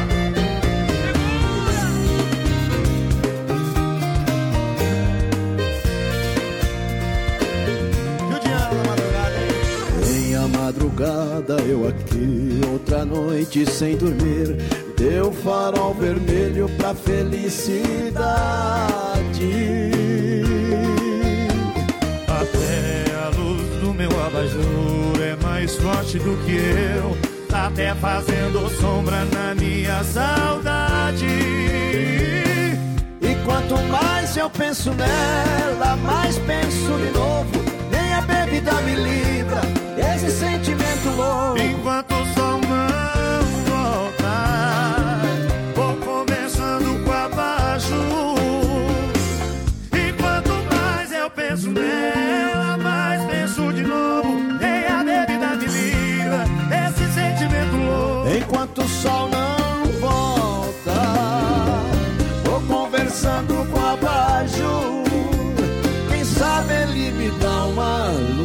Madrugada, eu aqui, outra noite sem dormir, deu farol vermelho pra felicidade. Até a luz do meu abajur é mais forte do que eu, até fazendo sombra na minha saudade. E quanto mais eu penso nela, mais penso de novo. Nem a bebida me livra esse sentimento louco. Enquanto o sol não volta, vou conversando com abaixo. E quanto mais eu penso nela, mais penso de novo. Nem a bebida me livra esse sentimento louco. Enquanto o sol não volta, vou conversando com abaixo. Quem sabe ele me dá uma luz.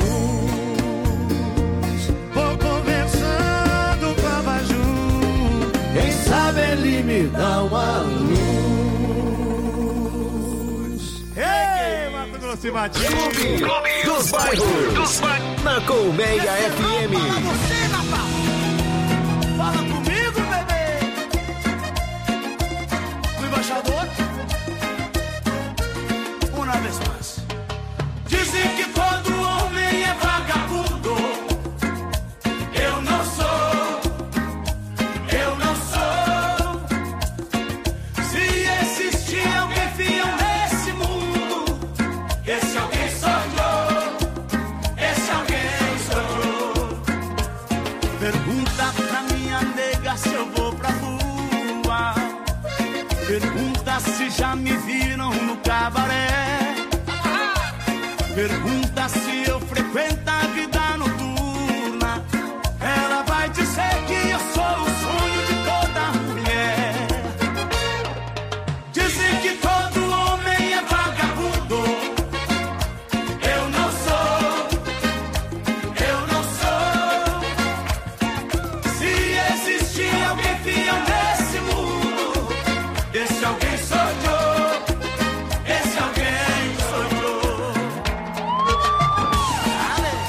Quem sabe ele me dá uma luz. Ei, Mato Grosso e Matias. Clube, Clube dos Bairros. Dos bairros. Na Colmeia F M. Fala você, Natal. Fala comigo, bebê. O embaixador. Uma vez mais. Dizem que todo homem é vagabundo. Eu não sou. Pergunta se já me viram no cabaré. Pergunta se eu frequento a vida noturna. Ela vai dizer que eu sou o sonho de toda mulher. Dizem que todo homem é vagabundo. Eu não sou. Eu não sou. Se existir alguém fiel nesse mundo, esse alguém sou eu, esse alguém sou eu. Ale.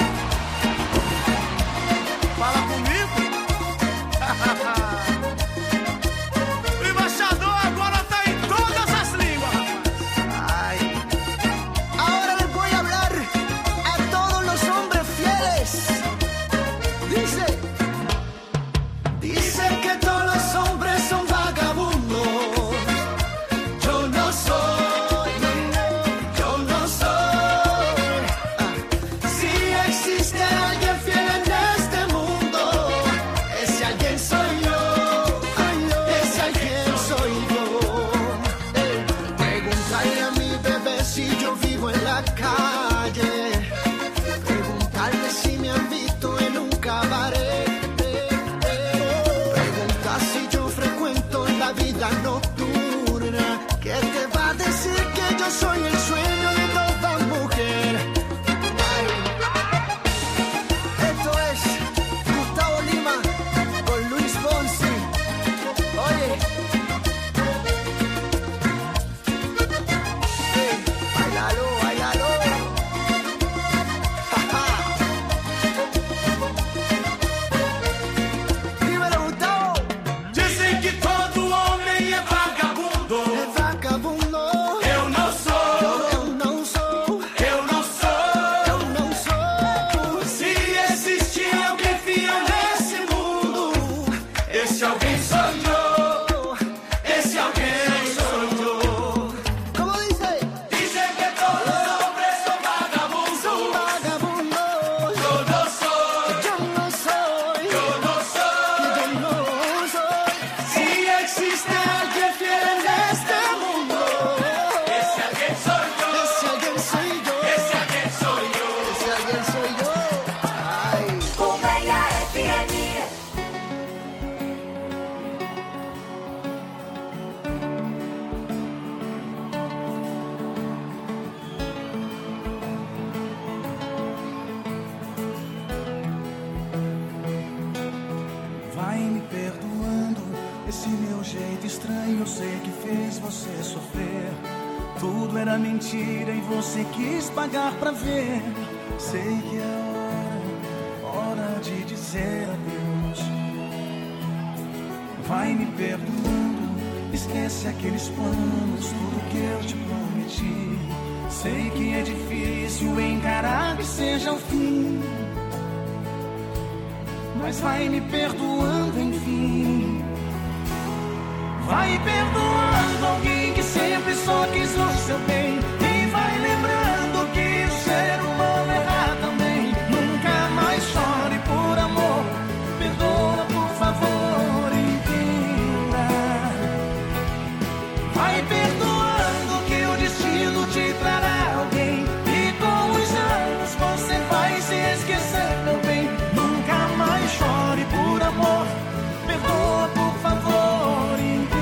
Esse alguém sou eu. Esse alguém sou eu. Como dice? Dicen que todos los hombres son vagabundos. Son vagabundos. Yo no soy. Yo no soy. Yo no soy. Yo no soy. Si existe alguien fiel en este mundo, ese alguien soy yo. Ese alguien soy yo. Ese alguien soy yo. Ese alguien soy yo. Ay. Colmeia F M. Vai me perdoando esse meu jeito estranho. Eu sei que fez você sofrer. Tudo era mentira e você quis pagar pra ver. Sei que é hora, hora de dizer adeus. Vai me perdoando, esquece aqueles planos, tudo que eu te prometi. Sei que é difícil encarar que seja o fim, mas vai me perdoando enfim. Vai perdoando alguém que sempre só quis o seu bem. E vai lembrando que o ser humano erra também. Nunca mais chore por amor. Perdoa, por favor, entenda. Vai perdoando que o destino te trará alguém. E com os anos você vai se esquecer, meu bem. Nunca mais chore por amor. Perdoa, por favor, entenda.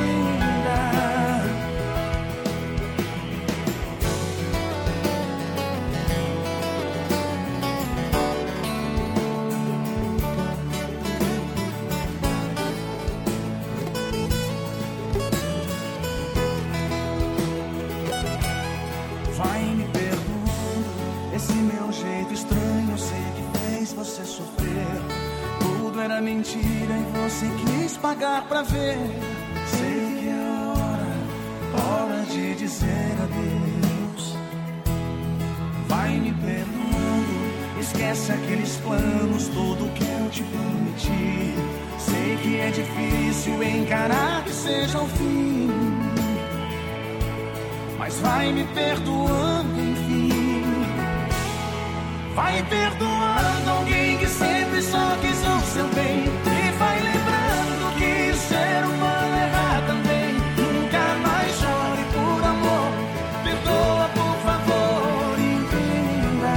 Vai me perdoando esse meu jeito estranho. Eu sei que fez você sofrer. Tudo era mentira e você quis pagar pra ver. Sei que é hora, hora de dizer adeus. Vai me perdoando, esquece aqueles planos, tudo que eu te prometi. Sei que é difícil encarar que seja o fim, mas vai me perdoando enfim. Vai perdoando alguém que sempre só quis o seu bem. E vai lembrando que o ser humano erra também. Nunca mais chore por amor. Perdoa, por favor, entenda.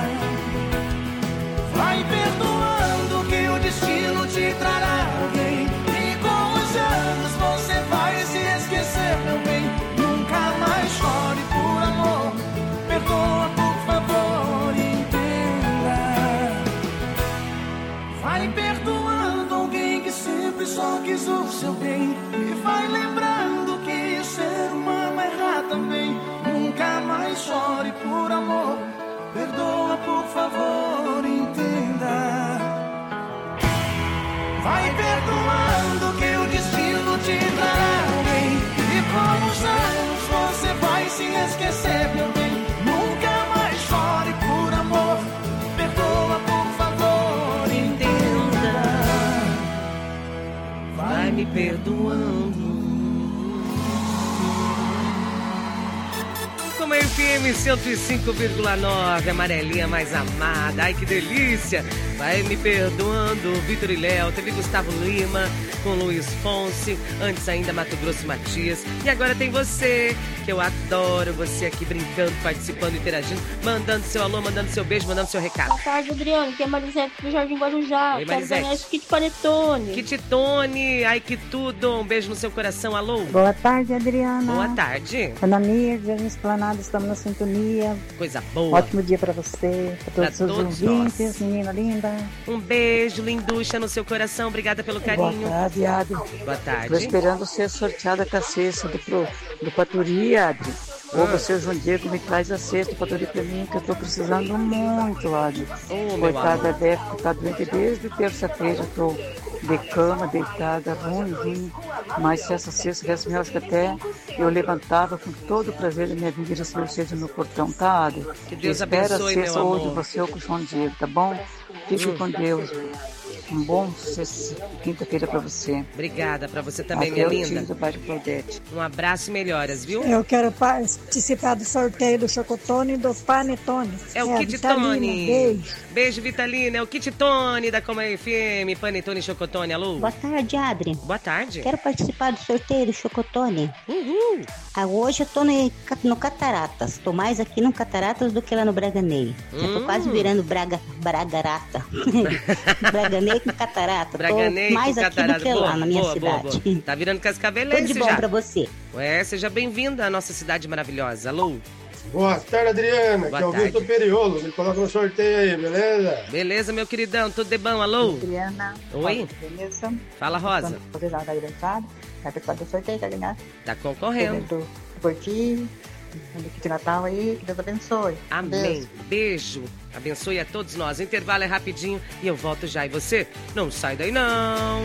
Vai perdoando que o destino te trará alguém. E com os anos você vai se esquecer, meu bem. Nunca mais chore por amor. Perdoa, por favor, entenda. Vai perdoando alguém que sempre só quis o seu bem. E vai lembrando que o ser humano erra também. Nunca mais chore por amor. Perdoa, por favor, entenda. Vai perdoando que o destino te trará alguém. E com os anos você vai se esquecer, meu bem. Nunca mais chore por amor. Perdoa, por favor, entenda. Vai me perdoando. Como é F M cento e cinco vírgula nove, amarelinha mais amada. Ai, que delícia. Vai me perdoando, Vitor e Léo. Teve Gustavo Lima com Luiz Fonse. Antes ainda Mato Grosso e Matias. E agora tem você, que eu adoro. Você aqui brincando, participando, interagindo, mandando seu alô, mandando seu beijo, mandando seu recado. Boa tarde, Adriano. Aqui é Marisete do Jardim Guarujá. Oi, Quero Marisete. ganhar esse kit panetone. Kit Tone. Ai, que tudo. Um beijo no seu coração. Alô? Boa tarde, Adriana. Boa tarde. Ana Mirza, Esplanada, estamos na sintonia. Coisa boa. Ótimo dia pra você, pra todos os seus todos ouvintes, menina linda. Um beijo, linducha, no seu coração. Obrigada pelo carinho. Boa tarde, Adri. Boa tarde. Tô esperando ser sorteada com a cesta do, pro, do Paturi, Adri. Ou Ah. você, João Diego, me traz a cesta do Paturi pra mim, que eu tô precisando muito, Adri. Oh, meu Coitada, amor. deve estar doente desde terça-feira. Tô de cama, deitada, ruim, ruim. Mas se essa cesta viesse, eu acho que até eu levantava com todo o prazer da minha vida e receber o cesta no portão, tá, Adri? Que Deus Espera abençoe, a cesta meu ou de amor. você ou com o João Diego, tá bom? Fique Hum. com Deus. Um bom quinta-feira para você. Obrigada para você também, Até minha o linda. Do bairro Claudete. Um abraço e melhoras, viu? Eu quero participar do sorteio do Chocotone e do Panetone. É o é, Kit Vitalina, Tone. Beijo. Beijo, Vitalina. É o Kit Tone da Coma F M. Panetone e Chocotone. Alô? Boa tarde, Adri. Boa tarde. Quero participar do sorteio do Chocotone. Uhul. Ah, hoje eu tô no, no Cataratas. Tô mais aqui no Cataratas do que lá no Braganei. Já tô Hum. quase virando Braga, Bragarata. Braganei com Catarata. Braganei tô mais com aqui Catarata. do que Boa, lá na minha boa, cidade. boa, boa. Tá virando cascavelense Tudo de bom já. pra você. Ué, seja bem-vinda à nossa cidade maravilhosa. Alô? Boa tarde, Adriana. Boa que é o tarde. Vitor Periolo. Me coloca no sorteio aí, beleza? Beleza, meu queridão. Tudo de bom? Alô? Adriana. Oi? Beleza? Fala, Rosa. Autorizada da entrada. Vai participar do sorteio, tá ligado? Tá concorrendo. Do Porti. Do de Natal aí. Que Deus abençoe. Amém. Beijo. Beijo. Abençoe a todos nós. O intervalo é rapidinho e eu volto já. E você? Não sai daí, não.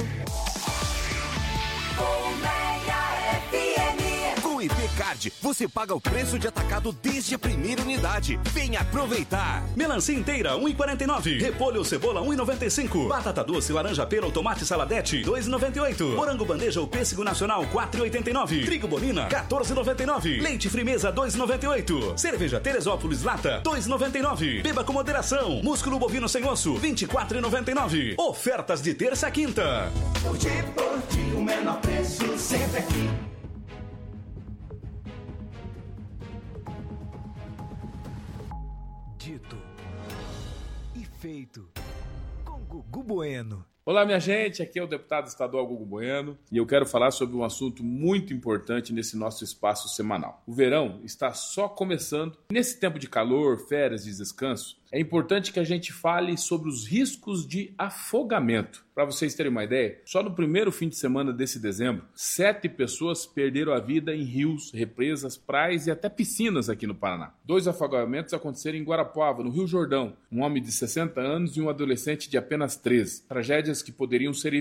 Com o I P Card, você paga o preço de atacado desde a primeira unidade. Venha aproveitar. Melancia inteira, um real e quarenta e nove centavos. Repolho ou cebola, um real e noventa e cinco centavos. Batata doce, laranja pera ou tomate saladete, dois reais e noventa e oito centavos. Morango bandeja ou pêssego nacional, quatro reais e oitenta e nove centavos. Trigo bolina, quatorze reais e noventa e nove centavos. Leite Frimeza, dois reais e noventa e oito centavos. Cerveja Teresópolis lata, dois reais e noventa e nove centavos. Beba com moderação. Músculo bovino sem osso, vinte e quatro reais e noventa e nove centavos. Ofertas de terça a quinta. Porti, Porti, o menor preço sempre aqui. Dito e feito com Gugu Bueno. Olá, minha gente, aqui é o deputado estadual Gugu Bueno e eu quero falar sobre um assunto muito importante nesse nosso espaço semanal. O verão está só começando. Nesse tempo de calor, férias e descanso, é importante que a gente fale sobre os riscos de afogamento. Para vocês terem uma ideia, só no primeiro fim de semana desse dezembro, sete pessoas perderam a vida em rios, represas, praias e até piscinas aqui no Paraná. Dois afogamentos aconteceram em Guarapuava, no Rio Jordão. Um homem de sessenta anos e um adolescente de apenas treze. Tragédias que poderiam ser